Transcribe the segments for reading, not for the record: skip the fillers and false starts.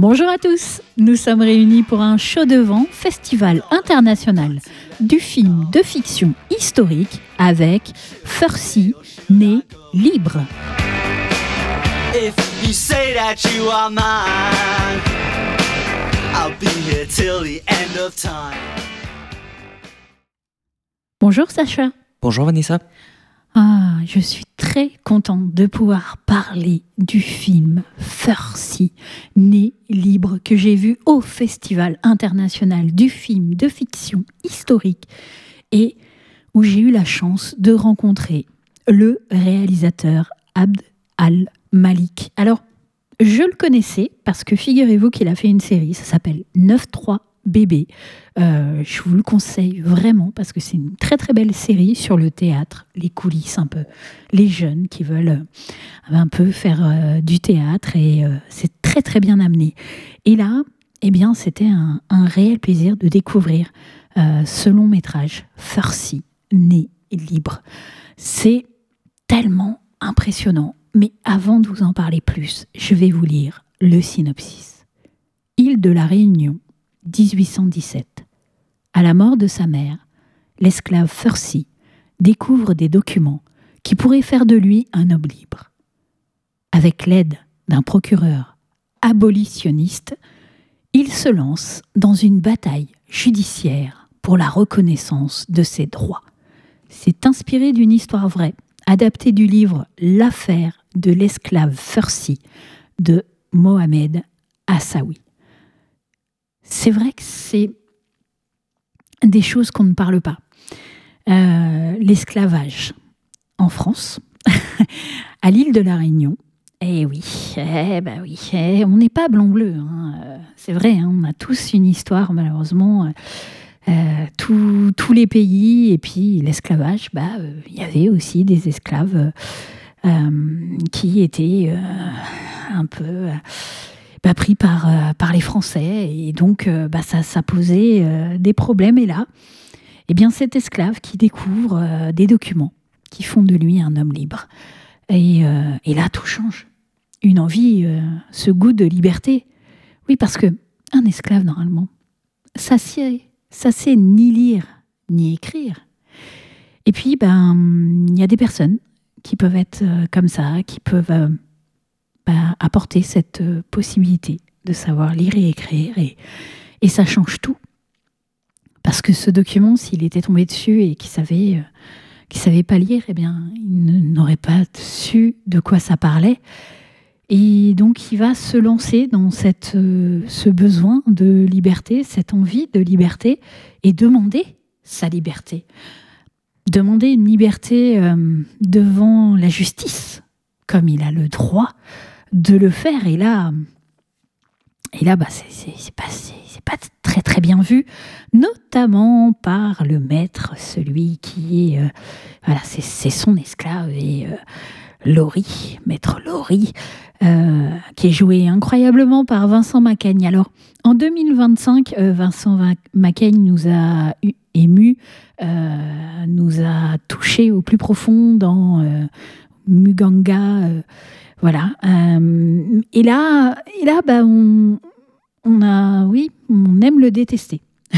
Bonjour à tous, nous sommes réunis pour un show de vent, festival international du film de fiction historique avec Furcy, né libre. If you say that you are mine, I'll be here till the end of time. Bonjour Sacha. Bonjour Vanessa. Je suis très contente de pouvoir parler du film Furcy, né libre, que j'ai vu au Festival international du film de fiction historique et où j'ai eu la chance de rencontrer le réalisateur Abd al-Malik. Alors, je le connaissais parce que figurez-vous qu'il a fait une série, ça s'appelle 9-3 bébé. Je vous le conseille vraiment parce que c'est une très très belle série sur le théâtre, les coulisses un peu, les jeunes qui veulent un peu faire du théâtre et c'est très très bien amené. Et là, eh bien, c'était un réel plaisir de découvrir ce long métrage, Furcy, né libre. C'est tellement impressionnant. Mais avant de vous en parler plus, je vais vous lire le synopsis. Île de la Réunion, 1817. À la mort de sa mère, l'esclave Furcy découvre des documents qui pourraient faire de lui un homme libre. Avec l'aide d'un procureur abolitionniste, il se lance dans une bataille judiciaire pour la reconnaissance de ses droits. C'est inspiré d'une histoire vraie, adaptée du livre L'affaire de l'esclave Furcy de Mohamed Hassaoui. C'est vrai que c'est des choses qu'on ne parle pas. L'esclavage en France, à l'île de la Réunion. Eh oui, on n'est pas blanc-bleu. C'est vrai, on a tous une histoire, malheureusement. Tous les pays, et puis l'esclavage, il y avait aussi des esclaves qui étaient un peu pris par les Français, et donc ça posait des problèmes. Et là, eh bien, cet esclave qui découvre des documents qui font de lui un homme libre. Et là, tout change. Une envie, ce goût de liberté. Oui, parce que un esclave, normalement, ça sait ni lire, ni écrire. Et puis, il y a des personnes qui peuvent être comme ça, qui peuvent apporter cette possibilité de savoir lire et écrire. Et ça change tout. Parce que ce document, s'il était tombé dessus et qu'il savait pas lire, eh bien, il n'aurait pas su de quoi ça parlait. Et donc, il va se lancer dans ce besoin de liberté, cette envie de liberté, et demander sa liberté. Demander une liberté devant la justice, comme il a le droit de le faire. Et là, c'est pas très très bien vu, notamment par le maître, celui qui est, c'est son esclave, et Laurie, maître Laurie, qui est joué incroyablement par Vincent Macaigne. Alors, en 2025, Vincent Macaigne nous a émus, nous a touchés au plus profond dans Muganga, voilà. Et là, on aime le détester.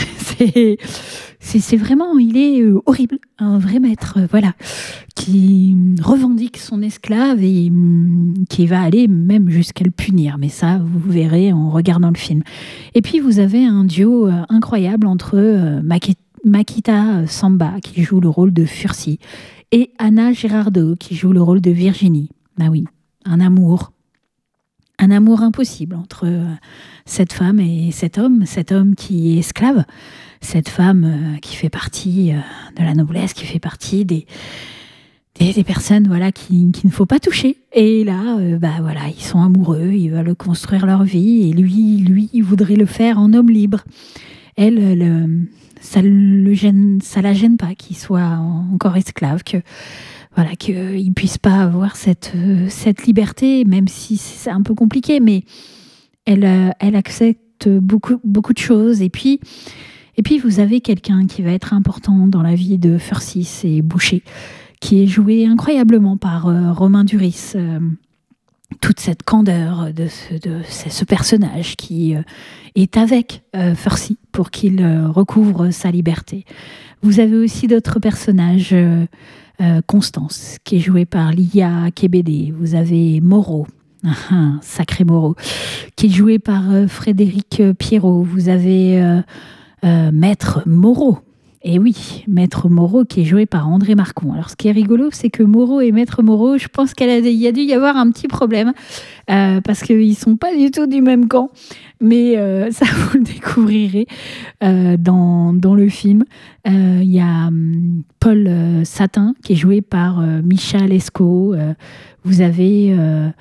C'est vraiment, il est horrible, un vrai maître, qui revendique son esclave et qui va aller même jusqu'à le punir. Mais ça, vous verrez en regardant le film. Et puis, vous avez un duo incroyable entre Makita Samba, qui joue le rôle de Furcy, et Anna Girardot, qui joue le rôle de Virginie. Oui, un amour impossible entre cette femme et cet homme qui est esclave, cette femme qui fait partie de la noblesse, qui fait partie des personnes qu'il ne faut pas toucher. Et là, ils sont amoureux, ils veulent construire leur vie, et lui, il voudrait le faire en homme libre. Elle, ça la gêne pas qu'il soit encore esclave, qu'il ne puisse pas avoir cette liberté, même si c'est un peu compliqué, mais elle accepte beaucoup de choses. Et puis, vous avez quelqu'un qui va être important dans la vie de Furcy, c'est Boucher, qui est joué incroyablement par Romain Duris, toute cette candeur de ce personnage qui est avec Furcy pour qu'il recouvre sa liberté. Vous avez aussi d'autres personnages, Constance, qui est jouée par Lia Kebede. Vous avez Moreau, sacré Moreau, qui est joué par Frédéric Pierrot. Vous avez Maître Moreau. Et oui, Maître Moreau qui est joué par André Marcon. Alors ce qui est rigolo, c'est que Moreau et Maître Moreau, je pense qu'il y a dû y avoir un petit problème parce qu'ils ne sont pas du tout du même camp. Mais ça, vous le découvrirez dans le film. Il y a Paul Satin qui est joué par Micha Lescaut. Vous avez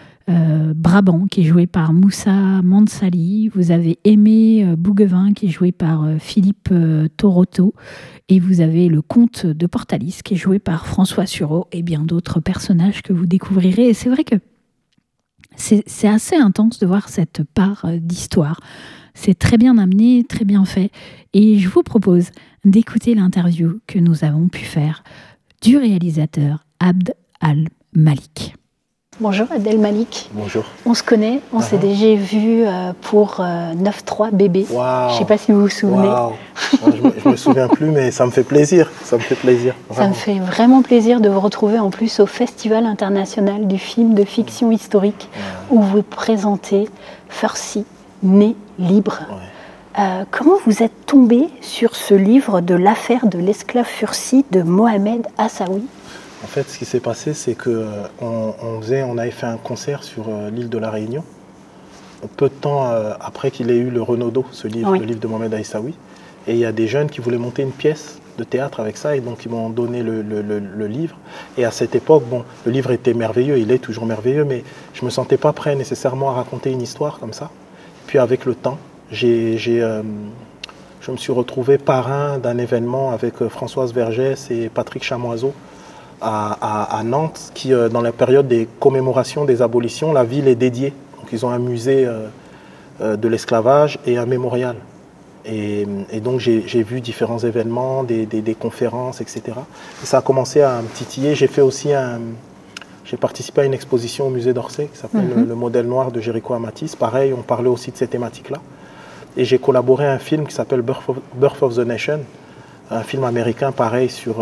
Brabant qui est joué par Moussa Mansali. Vous avez Aimé Bouguevin qui est joué par Philippe Toroto. Et vous avez le comte de Portalis qui est joué par François Sureau et bien d'autres personnages que vous découvrirez. Et c'est vrai que c'est assez intense de voir cette part d'histoire. C'est très bien amené, très bien fait. Et je vous propose d'écouter l'interview que nous avons pu faire du réalisateur Abd al-Malik. Bonjour Abd al-Malik. Bonjour. On se connaît, on s'est déjà vu pour 9-3 bébé. Wow. Je ne sais pas si vous vous souvenez. Wow. Je me souviens plus, mais ça me fait plaisir. Ça me fait plaisir. Vraiment. Ça me fait vraiment plaisir de vous retrouver en plus au Festival international du film de fiction historique où vous présentez Furcy, né libre. Comment vous êtes tombé sur ce livre de l'affaire de l'esclave Furcy de Mohamed Hassaoui? En fait, ce qui s'est passé, c'est qu'on avait fait un concert sur l'île de la Réunion, peu de temps après qu'il ait eu le Renaudot, ce livre, le livre de Mohamed Hassaoui. Et il y a des jeunes qui voulaient monter une pièce de théâtre avec ça, et donc ils m'ont donné le livre. Et à cette époque, bon, le livre était merveilleux, il est toujours merveilleux, mais je ne me sentais pas prêt nécessairement à raconter une histoire comme ça. Puis avec le temps, je me suis retrouvé parrain d'un événement avec Françoise Vergès et Patrick Chamoiseau, à Nantes, qui, dans la période des commémorations des abolitions, la ville est dédiée. Donc ils ont un musée de l'esclavage et un mémorial. Et donc j'ai vu différents événements, des conférences, etc. Et ça a commencé à me titiller. J'ai participé à une exposition au musée d'Orsay qui s'appelle Le modèle noir de Jéricho Amatis. Pareil, on parlait aussi de ces thématiques-là. Et j'ai collaboré à un film qui s'appelle Birth of the Nation, un film américain pareil sur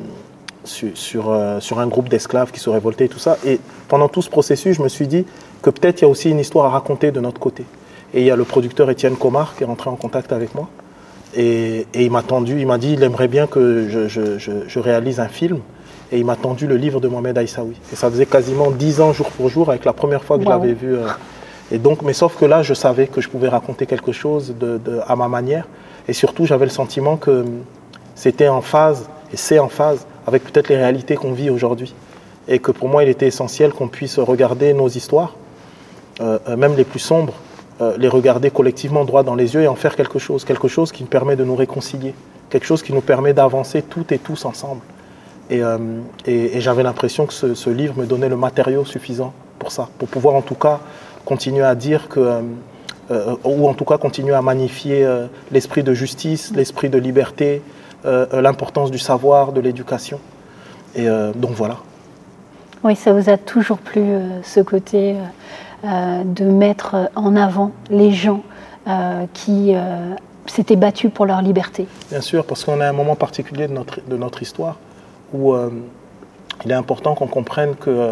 un groupe d'esclaves qui se révoltaient et tout ça. Et pendant tout ce processus, je me suis dit que peut-être il y a aussi une histoire à raconter de notre côté. Et il y a le producteur Étienne Comar qui est rentré en contact avec moi. Et il m'a tendu, il m'a dit il aimerait bien que je réalise un film. Et il m'a tendu le livre de Mohamed Hassaoui. Et ça faisait quasiment 10 ans jour pour jour avec la première fois que je l'avais vu. Et donc, mais sauf que là, je savais que je pouvais raconter quelque chose à ma manière. Et surtout, j'avais le sentiment que c'était en phase, et c'est en phase, avec peut-être les réalités qu'on vit aujourd'hui. Et que pour moi, il était essentiel qu'on puisse regarder nos histoires, même les plus sombres, les regarder collectivement droit dans les yeux et en faire quelque chose qui nous permet de nous réconcilier, quelque chose qui nous permet d'avancer toutes et tous ensemble. Et j'avais l'impression que ce livre me donnait le matériau suffisant pour ça, pour pouvoir en tout cas continuer à dire que, ou en tout cas continuer à magnifier l'esprit de justice, l'esprit de liberté, l'importance du savoir, de l'éducation. Et donc voilà. Oui, ça vous a toujours plu ce côté de mettre en avant les gens qui s'étaient battus pour leur liberté. Bien sûr, parce qu'on est à un moment particulier de notre histoire où il est important qu'on comprenne que,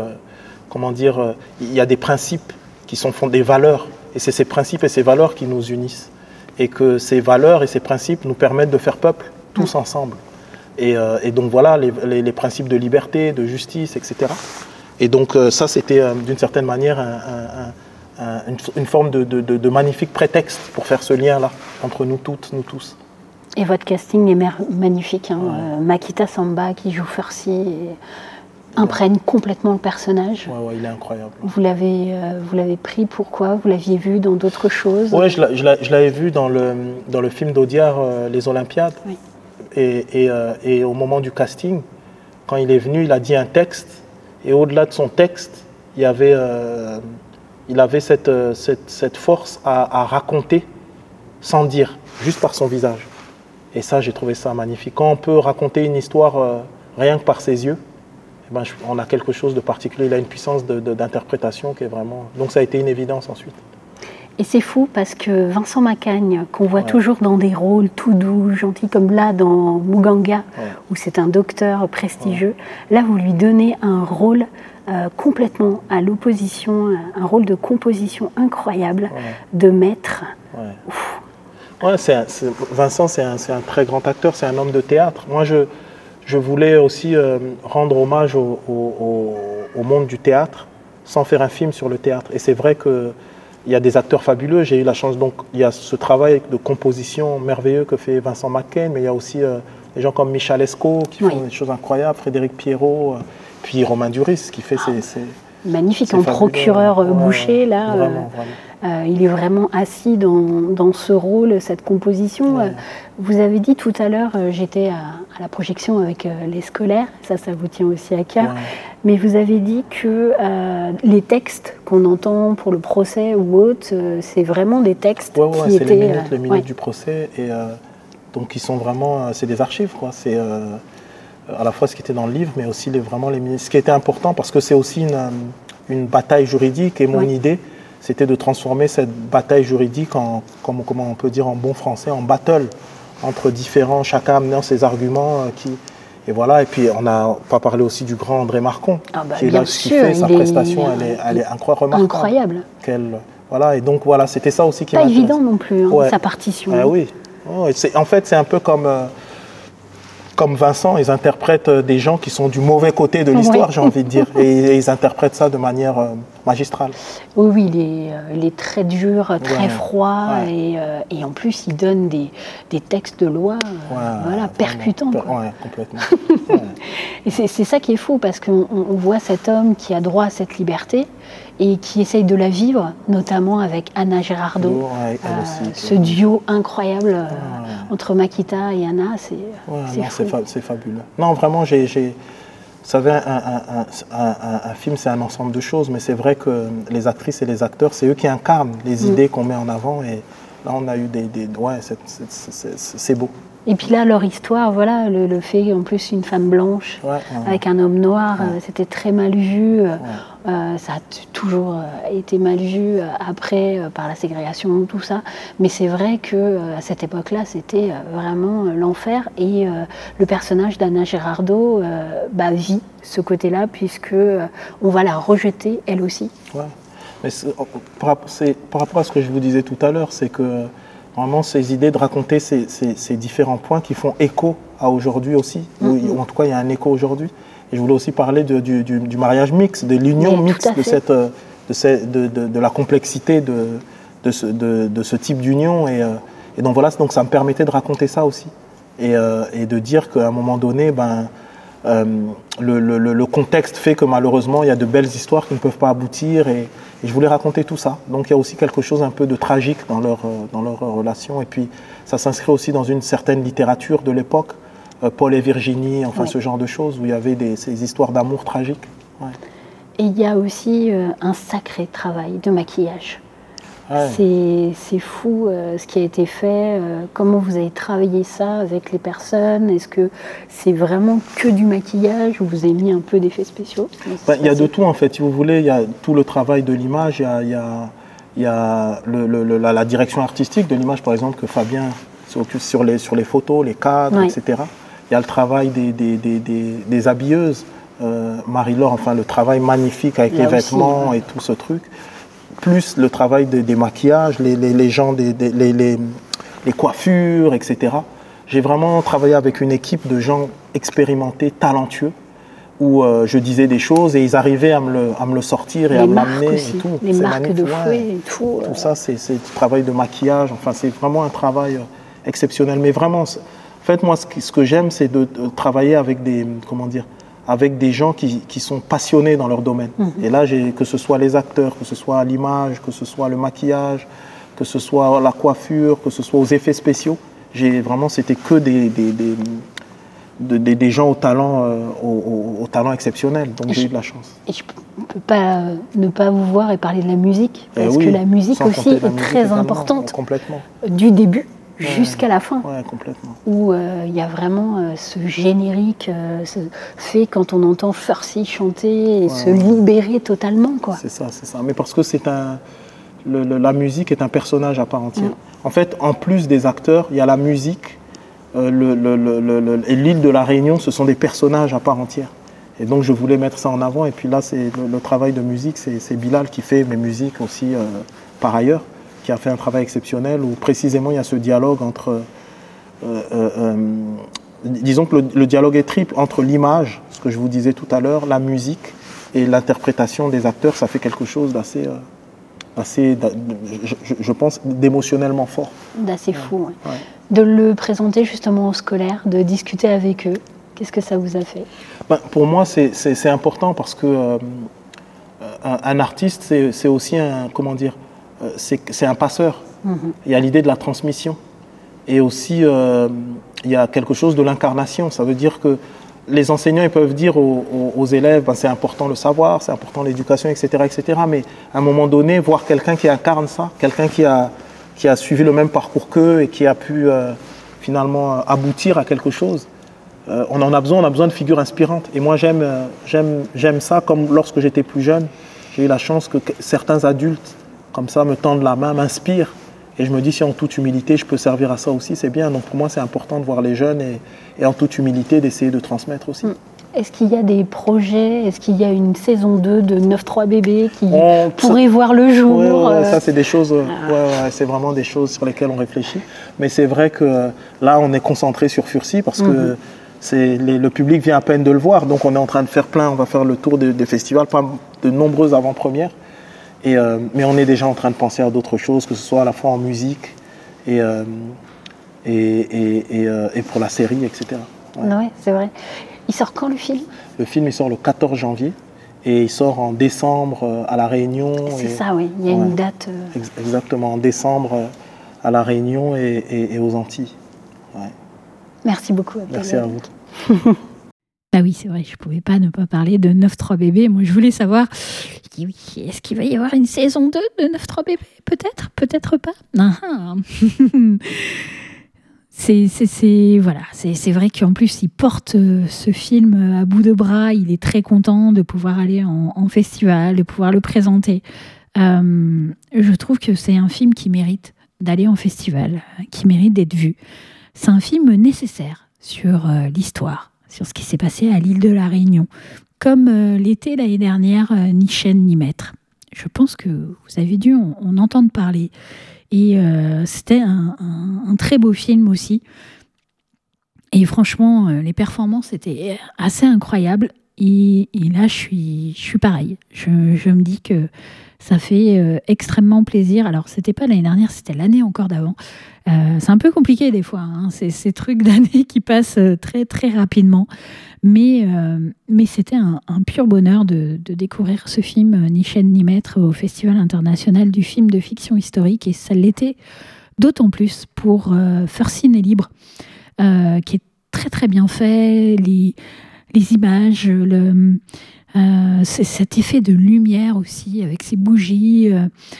il y a des principes qui sont des valeurs, et c'est ces principes et ces valeurs qui nous unissent, et que ces valeurs et ces principes nous permettent de faire peuple tous ensemble. Et donc voilà, les principes de liberté, de justice, etc. Et donc ça, c'était d'une certaine manière une forme de magnifique prétexte pour faire ce lien-là entre nous toutes, nous tous. Et votre casting est magnifique. Makita Samba qui joue Furcy imprègne complètement le personnage. Ouais, il est incroyable. Vous l'avez pris, pourquoi? Vous l'aviez vu dans d'autres choses? Oui, je l'avais vu dans le film d'Audiard, Les Olympiades. Oui. Et au moment du casting, quand il est venu, il a dit un texte. Et au-delà de son texte, il avait cette force à raconter sans dire, juste par son visage. Et ça, j'ai trouvé ça magnifique. Quand on peut raconter une histoire rien que par ses yeux, on a quelque chose de particulier. Il a une puissance d'interprétation qui est vraiment... Donc ça a été une évidence ensuite. Et c'est fou parce que Vincent Macaigne, qu'on voit toujours dans des rôles tout doux, gentils, comme là dans Muganga, où c'est un docteur prestigieux, là vous lui donnez un rôle complètement à l'opposition, un rôle de composition incroyable, de maître. Vincent, c'est un très grand acteur, c'est un homme de théâtre. Moi, je voulais aussi rendre hommage au monde du théâtre sans faire un film sur le théâtre. Et c'est vrai qu'il y a des acteurs fabuleux. J'ai eu la chance, donc il y a ce travail de composition merveilleux que fait Vincent Macaigne, mais il y a aussi des gens comme Michel Esco qui font des choses incroyables, Frédéric Pierrot, puis Romain Duris qui fait ses magnifique en procureur Boucher, là. Vraiment. Il est vraiment assis dans ce rôle, cette composition. Vous avez dit tout à l'heure, j'étais à la projection avec les scolaires, ça vous tient aussi à cœur, mais vous avez dit que les textes qu'on entend pour le procès ou autre, c'est vraiment des textes qui étaient... c'est les minutes du procès, et donc ils sont vraiment... c'est des archives, quoi. C'est à la fois ce qui était dans le livre, mais aussi vraiment les minutes. Ce qui était important, parce que c'est aussi une bataille juridique, et mon idée, c'était de transformer cette bataille juridique en, comment on peut dire en bon français, en battle entre différents, chacun amenant ses arguments. Et voilà, et puis on n'a pas parlé aussi du grand André Marcon, qui est là, ce qu'il fait, sa prestation, elle est incroyable. Voilà, et donc voilà, c'était ça aussi qui m'intéresse. Pas évident non plus, sa partition. Oui, en fait c'est un peu comme Vincent, ils interprètent des gens qui sont du mauvais côté de l'histoire, j'ai envie de dire. Et ils interprètent ça de manière magistrale. Oui, il est très dur, très froid. Et en plus, il donne des textes de loi percutants. Complètement. Et c'est ça qui est fou, parce qu'on voit cet homme qui a droit à cette liberté et qui essaye de la vivre, notamment avec Anna Girardot. Ce duo incroyable entre Makita et Anna, c'est fabuleux. Non, vraiment, vous savez, un film, c'est un ensemble de choses, mais c'est vrai que les actrices et les acteurs, c'est eux qui incarnent les idées qu'on met en avant, et là, on a eu c'est beau. Et puis là, leur histoire, voilà, le fait, en plus, une femme blanche avec un homme noir, c'était très mal vu. Ça a toujours été mal vu après, par la ségrégation, tout ça. Mais c'est vrai qu'à cette époque-là, c'était vraiment l'enfer. Et le personnage d'Anna Girardot vit ce côté-là, puisque on va la rejeter, elle aussi. Mais par rapport à ce que je vous disais tout à l'heure, c'est que vraiment ces idées de raconter ces différents points qui font écho à aujourd'hui aussi, ou en tout cas il y a un écho aujourd'hui. Et je voulais aussi parler du mariage mixte, de l'union mixte, de la complexité de ce type d'union. Et donc voilà, donc ça me permettait de raconter ça aussi. Et de dire qu'à un moment donné, le contexte fait que malheureusement il y a de belles histoires qui ne peuvent pas aboutir. Et je voulais raconter tout ça. Donc il y a aussi quelque chose un peu de tragique dans leur relation. Et puis ça s'inscrit aussi dans une certaine littérature de l'époque. Paul et Virginie, ce genre de choses, où il y avait ces histoires d'amour tragiques. Et il y a aussi un sacré travail de maquillage. C'est fou ce qui a été fait. Comment vous avez travaillé ça avec les personnes? Est-ce que c'est vraiment que du maquillage ou vous avez mis un peu d'effets spéciaux? Il y a de tout, en fait. Si vous voulez, il y a tout le travail de l'image. Il y a la direction artistique de l'image, par exemple, que Fabien s'occupe sur les photos, les cadres, etc. Il y a le travail des habilleuses, Marie-Laure, le travail magnifique avec les vêtements et tout ce truc, plus le travail des maquillages, les gens, les coiffures, etc. J'ai vraiment travaillé avec une équipe de gens expérimentés, talentueux, où je disais des choses et ils arrivaient à me le sortir et à m'amener et tout. Les marques de fouet et tout. Tout ça, c'est du travail de maquillage. C'est vraiment un travail exceptionnel. Mais vraiment, en fait, moi, ce que j'aime, c'est de travailler avec des gens qui sont passionnés dans leur domaine. Et là, que ce soit les acteurs, que ce soit l'image, que ce soit le maquillage, que ce soit la coiffure, que ce soit aux effets spéciaux, c'était que des gens au talent exceptionnel. Donc j'ai eu de la chance. Et je ne peux pas ne pas vous voir et parler de la musique, parce que la musique aussi est très importante. Complètement. Du début jusqu'à la fin. Ouais, complètement. Où il y a vraiment ce générique fait quand on entend Furcy chanter et se libérer totalement, quoi. C'est ça. Mais parce que la musique est un personnage à part entière. En fait, en plus des acteurs, il y a la musique et l'île de la Réunion, ce sont des personnages à part entière. Et donc je voulais mettre ça en avant. Et puis là, c'est le travail de musique, c'est Bilal qui fait mes musiques aussi par ailleurs, qui a fait un travail exceptionnel où précisément il y a ce dialogue entre... disons que le dialogue est triple entre l'image, ce que je vous disais tout à l'heure, la musique et l'interprétation des acteurs. Ça fait quelque chose d'assez... je pense, d'émotionnellement fort. D'assez fou, ouais. De le présenter justement aux scolaires, de discuter avec eux. Qu'est-ce que ça vous a fait ? Pour moi, c'est important parce que un artiste, c'est aussi un, comment dire, c'est un passeur. Il y a l'idée de la transmission. Et aussi, il y a quelque chose de l'incarnation. Ça veut dire que les enseignants, ils peuvent dire aux élèves, c'est important le savoir, c'est important l'éducation, etc., etc. Mais à un moment donné, voir quelqu'un qui incarne ça, quelqu'un qui a suivi le même parcours qu'eux et qui a pu finalement aboutir à quelque chose, on a besoin de figures inspirantes. Et moi, j'aime ça, comme lorsque j'étais plus jeune, j'ai eu la chance que certains adultes, comme ça, me tendent la main, m'inspirent. Et je me dis, si en toute humilité, je peux servir à ça aussi, c'est bien. Donc pour moi, c'est important de voir les jeunes et en toute humilité, d'essayer de transmettre aussi. Est-ce qu'il y a des projets ? Est-ce qu'il y a une saison 2 de 9-3 bébés qui pourrait voir le jour ? Oui, ça, c'est des choses, c'est vraiment des choses sur lesquelles on réfléchit. Mais c'est vrai que là, on est concentré sur Furcy parce que le public vient à peine de le voir. Donc on est en train de faire on va faire le tour des festivals, pas de nombreuses avant-premières. Mais on est déjà en train de penser à d'autres choses, que ce soit à la fois en musique et pour la série, etc. Ouais, c'est vrai. Il sort quand, le film ? Le film, il sort le 14 janvier et il sort en décembre à La Réunion. C'est ça, oui. Il y a une date... Exactement, en décembre à La Réunion et aux Antilles. Ouais. Merci beaucoup. Merci à vous. Ah oui, c'est vrai, je ne pouvais pas ne pas parler de 9-3 bébés. Moi, je voulais savoir, est-ce qu'il va y avoir une saison 2 de 9-3 bébés ? Peut-être, peut-être pas. C'est vrai qu'en plus, il porte ce film à bout de bras. Il est très content de pouvoir aller en festival, de pouvoir le présenter. Je trouve que c'est un film qui mérite d'aller en festival, qui mérite d'être vu. C'est un film nécessaire sur l'histoire, sur ce qui s'est passé à l'île de la Réunion, comme l'était l'année dernière Ni chaîne ni maître. Je pense que vous avez dû en entendre parler. Et c'était un très beau film aussi. Et franchement, les performances étaient assez incroyables. Et là, je suis pareil. Je me dis que ça fait extrêmement plaisir. Alors, c'était pas l'année dernière, c'était l'année encore d'avant. C'est un peu compliqué des fois, hein, ces trucs d'année qui passent très, très rapidement. Mais c'était un pur bonheur de découvrir ce film Ni chaîne ni maître au Festival international du film de fiction historique. Et ça l'était d'autant plus pour Furcy né libre, qui est très, très bien fait. Les images, cet effet de lumière aussi avec ces bougies,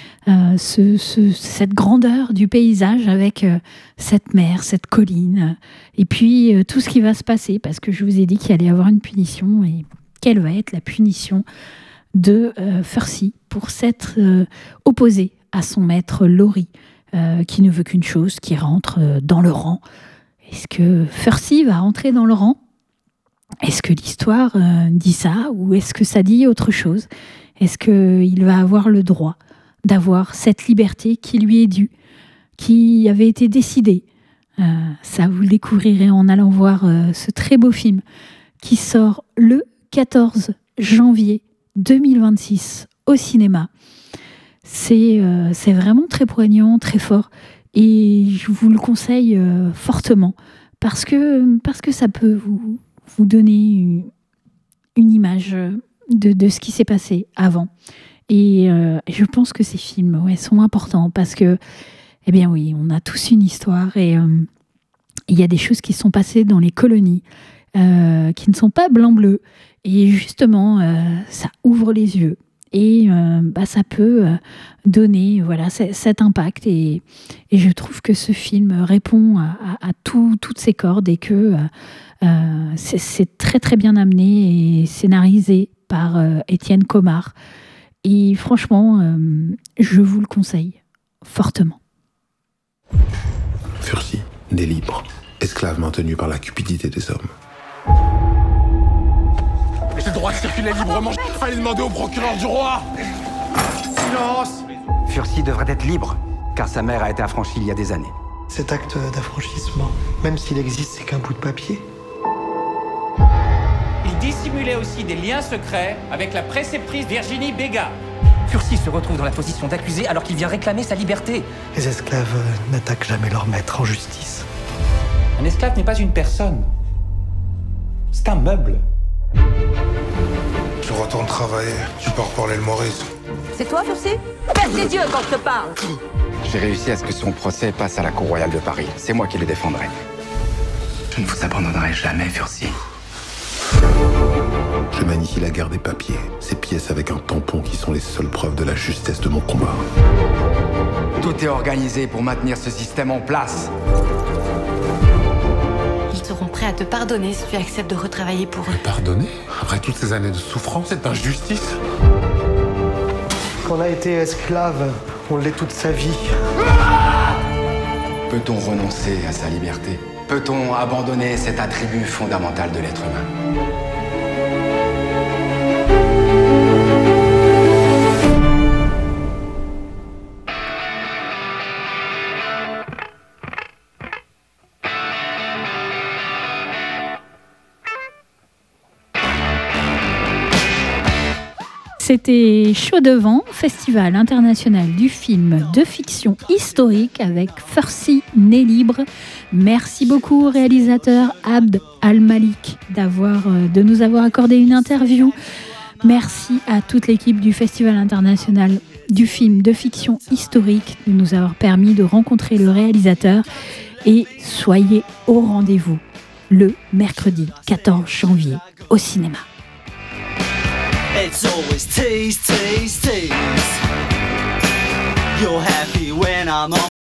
cette grandeur du paysage avec cette mer, cette colline, et puis tout ce qui va se passer, parce que je vous ai dit qu'il allait y avoir une punition, et quelle va être la punition de Furcy pour s'être opposé à son maître Laurie, qui ne veut qu'une chose, qui rentre dans le rang. Est-ce que Furcy va rentrer dans le rang ? Est-ce que l'histoire dit ça ou est-ce que ça dit autre chose ? Est-ce qu'il va avoir le droit d'avoir cette liberté qui lui est due, qui avait été décidée ? Ça, vous le découvrirez en allant voir ce très beau film qui sort le 14 janvier 2026 au cinéma. C'est vraiment très poignant, très fort et je vous le conseille fortement parce que ça peut vous donner une image de ce qui s'est passé avant. Et je pense que ces films sont importants parce que, eh bien oui, on a tous une histoire et il y a des choses qui sont passées dans les colonies qui ne sont pas blanc-bleu. Et justement, ça ouvre les yeux Et ça peut donner cet impact. Et je trouve que ce film répond à toutes ces cordes et que c'est très très bien amené et scénarisé par Étienne Comard. Et franchement, je vous le conseille fortement. Furcy, né libre, esclave maintenu par la cupidité des hommes. J'ai le droit de circuler librement. Allez demander au procureur du roi. Silence. Furcy devrait être libre, car sa mère a été affranchie il y a des années. Cet acte d'affranchissement, même s'il existe, c'est qu'un bout de papier. Il dissimulait aussi des liens secrets avec la préceptrice Virginie Béga. Furcy se retrouve dans la position d'accusé alors qu'il vient réclamer sa liberté. Les esclaves n'attaquent jamais leur maître en justice. Un esclave n'est pas une personne. C'est un meuble. Je retourne travailler. Tu pars parler le Maurice. C'est toi, Furcy? Baisse les yeux quand je te parle. J'ai réussi à ce que son procès passe à la Cour royale de Paris. C'est moi qui le défendrai. Je ne vous abandonnerai jamais, Furcy. Je magnifie la guerre des papiers, ces pièces avec un tampon qui sont les seules preuves de la justesse de mon combat. Tout est organisé pour maintenir ce système en place. Ils seront prêts à te pardonner si tu acceptes de retravailler pour eux. Pardonner? Après toutes ces années de souffrance, cette injustice? Quand on a été esclave, on l'est toute sa vie. Peut-on renoncer à sa liberté? Peut-on abandonner cet attribut fondamental de l'être humain? C'était Chaud devant, Festival international du film de fiction historique avec Furcy, né libre. Merci beaucoup au réalisateur Abd Al-Malik de nous avoir accordé une interview. Merci à toute l'équipe du Festival international du film de fiction historique de nous avoir permis de rencontrer le réalisateur. Et soyez au rendez-vous le mercredi 14 janvier au cinéma. It's always tease, tease, tease. You're happy when I'm on